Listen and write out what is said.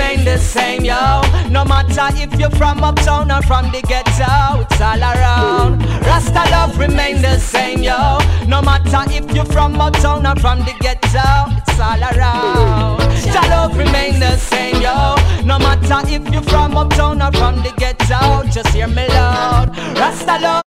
remain the same, yo. No matter if you're from uptown or from the ghetto, it's all around. Rasta love remain the same, yo. No matter if you're from uptown or from the ghetto, it's all around. Jah love remain the same, yo. No matter if you're from uptown or from the ghetto, just hear me loud. Rasta love